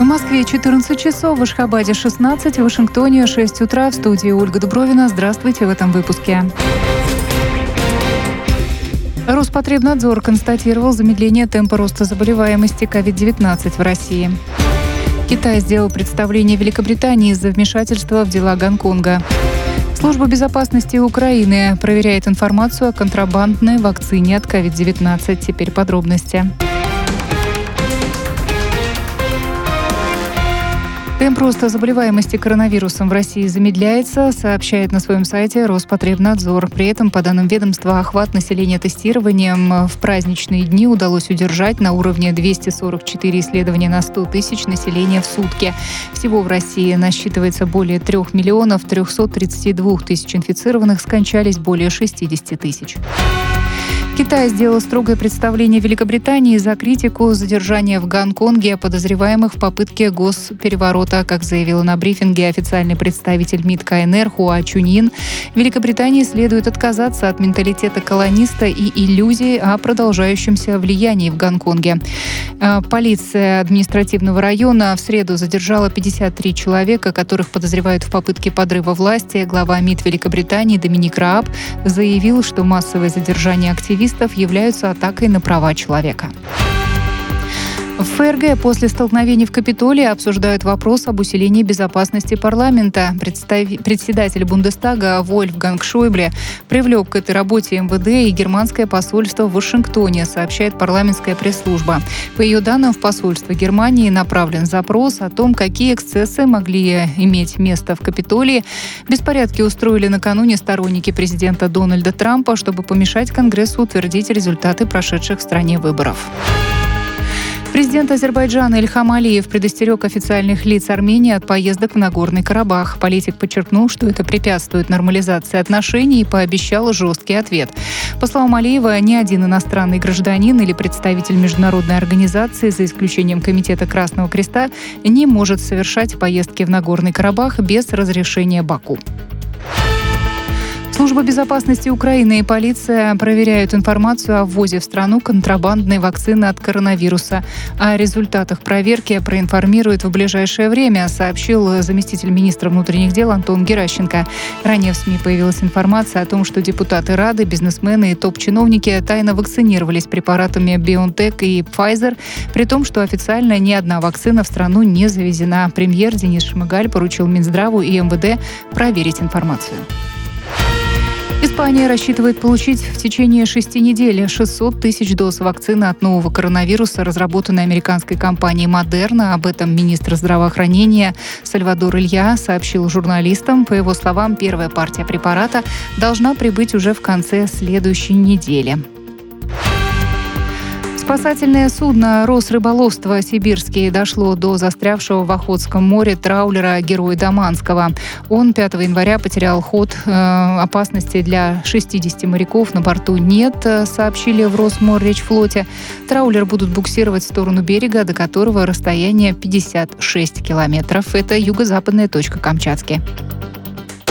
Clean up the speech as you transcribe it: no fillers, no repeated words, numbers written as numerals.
В Москве 14 часов, в Ашхабаде 16, в Вашингтоне 6 утра. В студии Ольга Дубровина. Здравствуйте в этом выпуске. Роспотребнадзор констатировал замедление темпа роста заболеваемости COVID-19 в России. Китай сделал представление Великобритании из-за вмешательства в дела Гонконга. Служба безопасности Украины проверяет информацию о контрабандной вакцине от COVID-19. Теперь подробности. Темп роста заболеваемости коронавирусом в России замедляется, сообщает на своем сайте Роспотребнадзор. При этом, по данным ведомства, охват населения тестированием в праздничные дни удалось удержать на уровне 244 исследования на 100 тысяч населения в сутки. Всего в России насчитывается более 3 миллионов 332 тысяч инфицированных, скончались более 60 тысяч. Китай сделал строгое представление Великобритании за критику задержания в Гонконге подозреваемых в попытке госпереворота. Как заявила на брифинге официальный представитель МИД КНР Хуа Чуньин, Великобритании следует отказаться от менталитета колониста и иллюзий о продолжающемся влиянии в Гонконге. Полиция административного района в среду задержала 53 человека, которых подозревают в попытке подрыва власти. Глава МИД Великобритании Доминик Рааб заявил, что массовое задержание активистов являются атакой на права человека. В ФРГ после столкновений в Капитолии обсуждают вопрос об усилении безопасности парламента. Председатель Бундестага Вольфганг Шойбле привлек к этой работе МВД и германское посольство в Вашингтоне, сообщает парламентская пресс-служба. По ее данным, в посольство Германии направлен запрос о том, какие эксцессы могли иметь место в Капитолии. Беспорядки устроили накануне сторонники президента Дональда Трампа, чтобы помешать Конгрессу утвердить результаты прошедших в стране выборов. Президент Азербайджана Ильхам Алиев предостерег официальных лиц Армении от поездок в Нагорный Карабах. Политик подчеркнул, что это препятствует нормализации отношений и пообещал жесткий ответ. По словам Алиева, ни один иностранный гражданин или представитель международной организации, за исключением Комитета Красного Креста, не может совершать поездки в Нагорный Карабах без разрешения Баку. Служба безопасности Украины и полиция проверяют информацию о ввозе в страну контрабандной вакцины от коронавируса. О результатах проверки проинформируют в ближайшее время, сообщил заместитель министра внутренних дел Антон Геращенко. Ранее в СМИ появилась информация о том, что депутаты Рады, бизнесмены и топ-чиновники тайно вакцинировались препаратами BioNTech и Pfizer, при том, что официально ни одна вакцина в страну не завезена. Премьер Денис Шмыгаль поручил Минздраву и МВД проверить информацию. Испания рассчитывает получить в течение 6 недель 600 тысяч доз вакцины от нового коронавируса, разработанной американской компанией Moderna. Об этом министр здравоохранения Сальвадор Илья сообщил журналистам. По его словам, первая партия препарата должна прибыть уже в конце следующей недели. Спасательное судно Росрыболовства «Сибирский» дошло до застрявшего в Охотском море траулера «Герой Даманского». Он 5 января потерял ход. Опасности для 60 моряков на борту нет, сообщили в Росморречфлоте. Траулер будут буксировать в сторону берега, до которого расстояние 56 километров. Это юго-западная точка Камчатки.